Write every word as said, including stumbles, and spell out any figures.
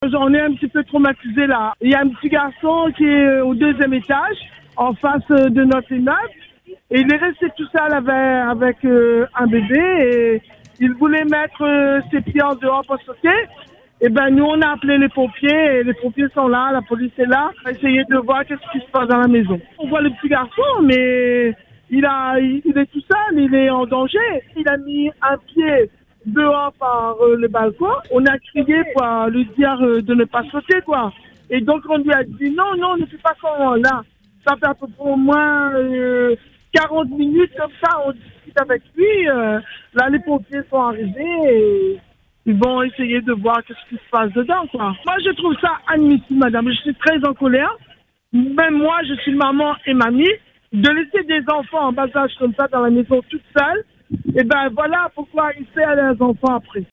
On est un petit peu traumatisé là. Il y a un petit garçon qui est au deuxième étage, en face de notre immeuble. Et il est resté tout seul avec, avec euh, un bébé et il voulait mettre euh, ses pieds en dehors pour sauter. Et ben nous on a appelé les pompiers et les pompiers sont là, la police est là. On a essayé de voir qu'est-ce qui se passe dans la maison. On voit le petit garçon mais il, a, il, il est tout seul, il est en danger. Il a mis un pied dehors par euh, le balcon. On a crié pour euh, lui dire euh, de ne pas sauter quoi. Et donc on lui a dit non, non, ne fais pas ça là. Ça fait à peu près au moins euh, quarante minutes comme ça, on discute avec lui. Euh, là, les pompiers sont arrivés et ils vont essayer de voir ce qui se passe dedans, quoi. Moi, je trouve ça admissible, madame. Je suis très en colère. Même moi, je suis maman et mamie. De laisser des enfants en bas âge comme ça dans la maison toute seule, et ben voilà pourquoi il fait à leurs enfants après.